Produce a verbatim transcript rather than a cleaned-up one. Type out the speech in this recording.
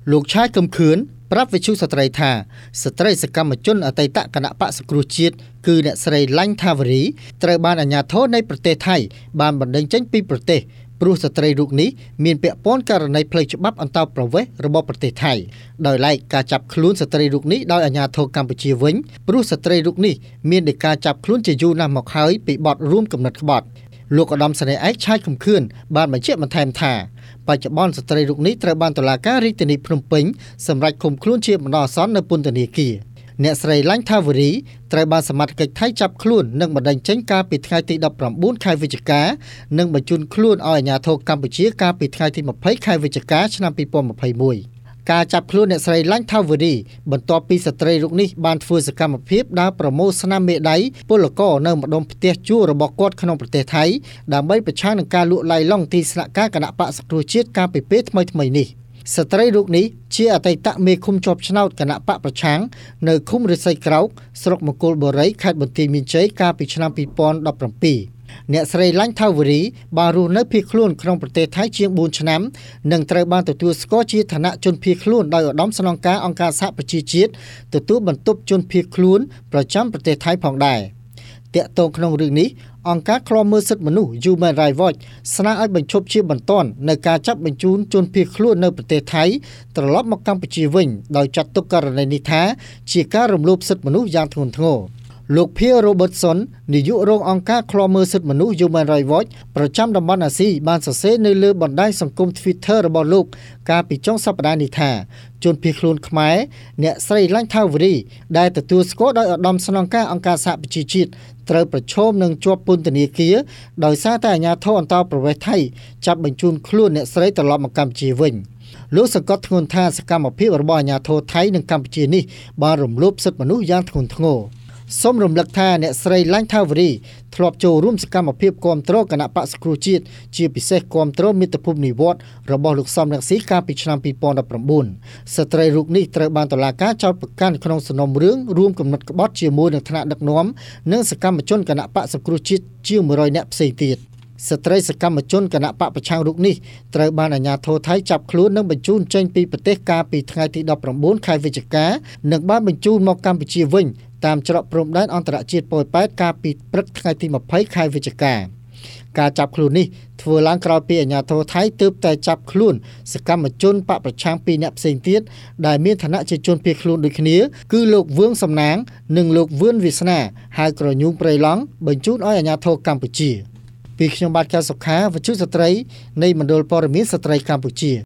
លោកឆាយកំខឿនប្រាប់វិទ្យុស្ត្រីថាស្ត្រីសកម្មជនអតីតគណៈបក្សសង្គ្រោះជាតិគឺអ្នកស្រីឡាញ់ថាវរីត្រូវបានអាជ្ញាធរនៃប្រទេសថៃបានបណ្តេញចេញពីប្រទេសព្រោះស្ត្រីរូបនេះមានពាក់ព័ន្ធករណីផ្លូវច្បាប់អន្តោប្រវេសន៍របស់ប្រទេសថៃដោយឡែកការចាប់ខ្លួនស្ត្រីរូបនេះដោយអាជ្ញាធរកម្ពុជាវិញព្រោះស្ត្រីរូបនេះមាននៃការចាប់ខ្លួនជាយូរណាស់មកហើយពីបទរួមគំនិតក្បត់លោកឧត្តមសេនីយ៍ឯកឆាយកំខឿនបានបញ្ជាក់បន្ថែមថាបច្ចុប្បន្នស្ត្រីរូបនេះត្រូវបានតុលាការរាជធានីភ្នំពេញសម្រេចឃុំខ្លួនជាបណ្ដោះអាសន្ននៅពន្ធនាគារអ្នកស្រីឡាញ់ថាវរីត្រូវបានសមត្ថកិច្ចថៃចាប់ខ្លួននិងបណ្តេញចេញកាលពីថ្ងៃទីដប់ប្រាំបួនខែវិច្ឆិកានិងបញ្ជូនខ្លួនឲ្យអាជ្ញាធរកម្ពុជាកាលពីថ្ងៃទីម្ភៃខែវិច្ឆិកាឆ្នាំពីរពាន់ម្ភៃមួយការចាប់ខ្លួនអ្នកស្រីឡាញ់ថាវរីបន្ទាប់ពីស្ត្រីរូបនេះបានធ្វើសកម្មភាពដើរប្រមូលស្នាមមេដៃពលករនៅម្ដុំផ្ទះជួលរបស់គាត់ក្នុងប្រទេសថៃដើម្បីប្រឆាំងនឹងការលួចឡាយឡង់ទីស្នាក់ការគណៈបក្សសង្គ្រោះជាតិកាលពីពេលថ្មីៗនេះស្ត្រីរូបនេះជាអតីតមេឃុំជាប់ឆ្នោតគណៈបកប្រឆាំងនៅឃុំរិស័យក្រោកស្រុកមង្គលបុរីខេត្តបន្ទាយមានជ័យកាលពីឆ្នាំពីរពាន់ដប់ប្រាំពីរអ្នកស្រីឡាញ់ថាវរីបានរស់នៅភៀសខ្លួនក្នុងប្រទេសថៃជាងបួនឆ្នាំនិងត្រូវបានទទួលស្គាល់ជាឋានៈជនភៀសខ្លួនដោយឧត្តមស្នងការអង្គការសហប្រជាជាតិទទួលបន្ទុកជនភៀសខ្លួនប្រចាំប្រទេសថៃផងដែរតាក់ទងក្នុងរឿងនេះអង្គការឃ្លាំមើលសិទ្ធិមនុស្ស Human Rights Watch ស្នើឲ្យបញ្ឈប់ជាបន្ទាន់នៅការចាប់បញ្ជូនជនភៀសខ្លួននៅប្រទេសថៃត្រឡប់មកកម្ពុជាវិញដោយចាត់ទុកករណីនេះថាជាការរំលោភសិទ្ធិមនុស្សយ៉ាងធ្ងន់ធ្ងរលោកភៀ Robertson នាយករងអង្គការឃ្លាំមើលសិទ្ធិមនុស្ស Human Rights Watch ប្រចាំតំបន់អាស៊ីបានសរសេរនៅលើបណ្ដាញសង្គម Twitter របស់លោកកាលពីចុងសប្តាហ៍នេះថាជនភៀសខ្លួនខ្មែរអ្នកស្រីឡាញ់ថាវរីដែលទទួលស្គាល់ដោយឧត្តមស្នងការអង្គការសហប្រជាជាតិត្រូវប្រឈមនឹងជាប់ពន្ធនាគារដោយសារតែអាជ្ញាធរអន្តោប្រវេសន៍ថៃចាប់បញ្ជូនខ្លួនអ្នកស្រីត្រឡប់មកកម្ពុជាវិញលោកសង្កត់ធ្ងន់ថាសកម្មភាពរបស់អាជ្ញាធរថៃនិងកម្ពុជានេះបានរំលោភសិទ្ធិមនុស្សយ៉ាងធ្ងន់ធ្ងរសូមរំលឹកថាអ្នកស្រីឡាញ់ថាវរីធ្លាប់ចូលរួមសកម្មភាពគាំទ្រគណៈបក្សសង្គ្រោះជាតិជាពិសេសគាំទ្រមាតុភូមិនិវត្តន៍របស់លោកសំរងស៊ីកាលពីឆ្នាំពីរពាន់ដប់ប្រាំបួនស្ត្រីរូបនេះត្រូវបានតុលាការចោទប្រកាន់ក្នុងសំណុំរឿងរួមគំនិតក្បត់ជាមួយនឹងថ្នាក់ដឹកនាំនិងសកម្មជនគណៈបក្សសង្គ្រោះជាតិជាងមួយរយនាក់ផ្សេងទៀតស្ត្រីសកម្មជនគណៈបកប្រឆាំងរូបនេះត្រូវបានអាជ្ញាធរថៃចាប់ខ្លួននិងបញ្ជូនចេញពីប្រទេសកាលពីថ្ងៃទីដប់ប្រាំបួនខែវិច្ឆិកានិងបានបញ្ជូនមកកម្ពុជាវិញតាមច្រកព្រំដែនអន្តរជាតិប៉ោយប៉ែតកាលពីព្រឹកថ្ងៃទីម្ភៃខែវិច្ឆិកាការចាប់ខ្លួននេះធ្វើឡើងក្រោយពីអាជ្ញាធរថៃទើបតែចាប់ខ្លួនសកម្មជនបកប្រឆាំងពីរនាក់ផ្សេងទៀតដែលមានឋានៈជាជនភៀសខ្លួនដូចគ្នាគឺលោកវឿងសំណាងនិងលោកវឿនវាសនាហៅក្រញូងព្រៃឡង់បញ្ជូនឲ្យអាជ្ញាធរកម្ពុជាពីខ្ញុំបាទកែវសុខាវិទ្យុស្ត្រីនៃមណ្ឌលព័ត៌មានស្ត្រីកម្ពុជា